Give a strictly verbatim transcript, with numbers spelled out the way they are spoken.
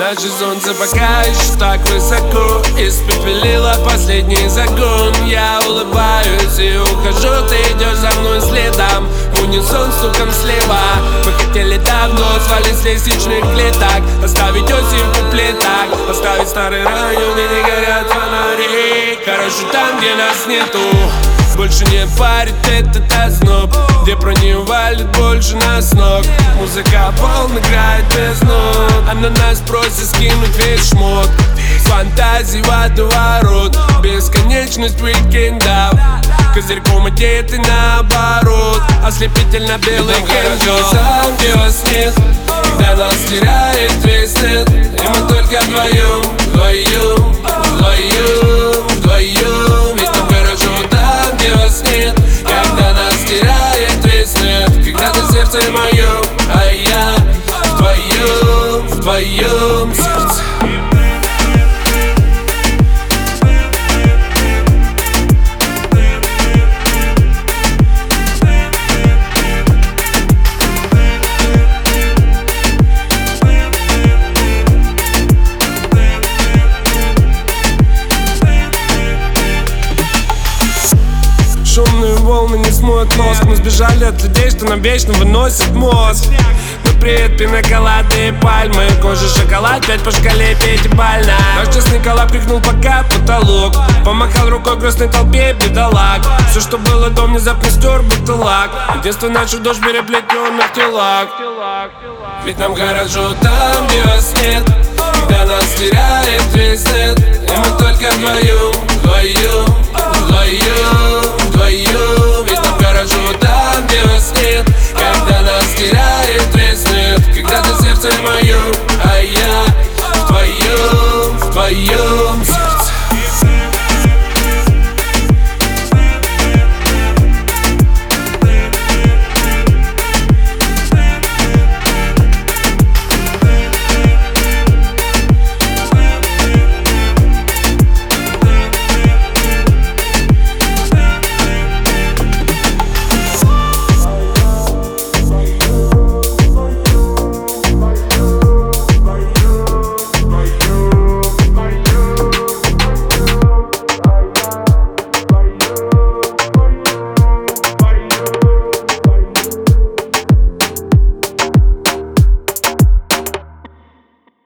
Наше солнце пока еще так высоко, испепелило последний загон. Я улыбаюсь и ухожу, ты идешь за мной следом. Унисон стуком слева. Мы хотели давно свалить с лестничных клеток, оставить осень в куплетах, оставить старый район, где не горят фонари. Хорошо там, где нас нету. Больше не парит этот озноб, где про нее валит больше нас ног. Музыка полн играет без нот, а на нас просит скинуть весь шмот. Фантазии водоворот, бесконечность уикендов. Козырьком одеты наоборот, ослепительно белый кэнджо. Там, где вас нет, когда нас теряет весь нет, и мы только вдвоем, вдвоем, вдвоем, вдвоем. Ведь нам хорошо там, где вас нет, когда нас теряет весь нет. Когда ты сердце мое, а я в твоем, в твоем сердце. Шумные волны не смоют мозг. Мы сбежали от людей, что нам вечно выносит мозг. Но привет, пиноколады и пальмы, кожа, шоколад, пять по шкале пятибалльно. Наш честный коллаб крикнул пока потолок, помахал рукой грустной толпе бедолаг. Все, что было до, внезапно стер будто лак. Детство наше дождь переплетенных телах. Ведь нам хорошо там, где вас нет, когда нас теряет весь нет, и мы только вдвоем, вдвоем, вдвоем, вдвоем. Ведь нам хорошо там, где вас нет, когда нас теряет весь нет. Когда ты сердце мое, а я в твоем, в твоем сердце.